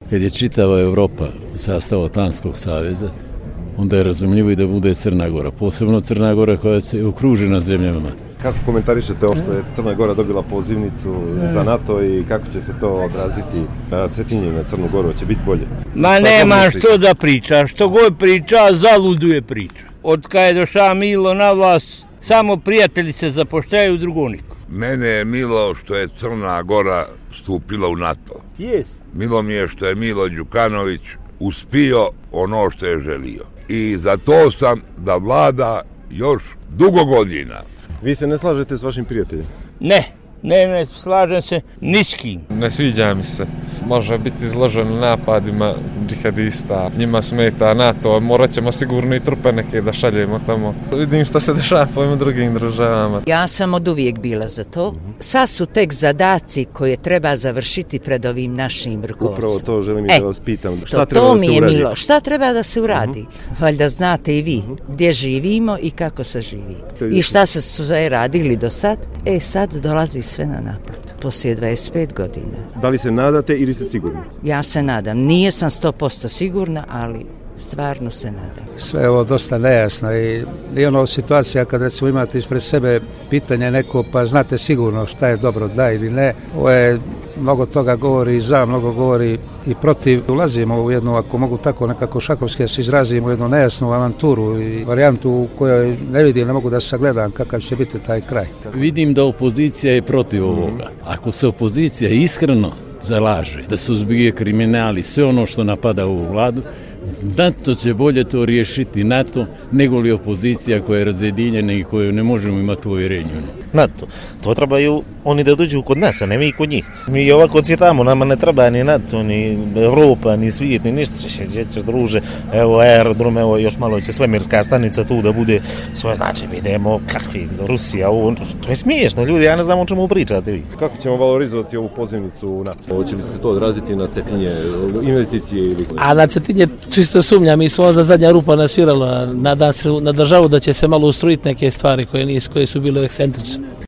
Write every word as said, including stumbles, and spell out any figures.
kad je čitava Europa u sastavu Atlantskog saveza, onda je razumljivo i da bude Crna Gora, posebno Crna Gora koja se okružena zemljama. Kako komentarišete ovo što je Crna Gora dobila pozivnicu za NATO i kako će se to odraziti na Cetinje i na Crnu Goru? Će biti bolje? Ma nema što da priča, što god priča, zaluduje priča. Od kada je došao Milo na vlast, samo prijatelji se zapošljaju, drugo niko. Mene je milo što je Crna Gora stupila u NATO. Yes. Milo mi je što je Milo Đukanović uspio ono što je želio. I za to sam da vlada još dugo godina. Vi se ne slažete s vašim prijateljem? Ne, ne, ne slažem se ni s kim. Ne sviđa mi se. Može biti izložen napadima džihadista. Njima smeta NATO, morat ćemo sigurno i trupe neke da šaljemo tamo. Vidim što se dešava po ovim drugim državama. Ja sam od uvijek bila za to. Sad su tek zadaci koje treba završiti pred ovim našim rukovodstvom. Upravo to želim i e, da vas pitam. Šta to, treba to da se mi je uradi? milo. Šta treba da se uradi? Uh-huh. Valjda znate i vi uh-huh. gdje živimo i kako se živi. I šta se sve radili do sad? E, sad dolazi sve na naplatu. Poslije dvadeset pet godina. Da li se nadate ili ste sigurni? Ja se nadam. Nije sam sto posto sigurna, ali stvarno se nadam. Sve je ovo dosta nejasno i, i ono situacija kad recimo imate ispred sebe pitanje neko pa znate sigurno šta je dobro, da ili ne. Ovo je, mnogo toga govori i za, mnogo govori i protiv. Ulazimo u jednu, ako mogu tako nekako šakovski se izrazimo, u jednu nejasnu avanturu i varijantu u kojoj ne vidim, ne mogu da sagledam kakav će biti taj kraj. Vidim da opozicija je protiv ovoga. Ako se opozicija iskreno zalaže da suzbije kriminal i sve ono što napada ovu vladu, NATO će bolje to riješiti NATO nego li opozicija koja je razjedinjena i koju ne možemo imati povjerenju. NATO, to trebaju oni da dođu kod nas, a ne mi kod njih. Mi ovako cvjetamo, nama ne treba ni NATO, ni Evropa, ni svijet, ni ništa. Ćeš druže, evo aerodrom, evo još malo će svemirska stanica tu da bude svoje, znači vidimo kakvi Rusija, ovo, to je smiješno ljudi, ja ne znam o čemu pričate vi. Kako ćemo valorizovati ovu pozivnicu u NATO? Hoće li se to odraziti na Cetinje, investicije ili... A na Cetinje čisto sumnja, mi smo za zadnja rupa nasvirala, nadam se na državu da će se malo ustrojiti neke stvari koje, nisu, koje su bile ekscentrične.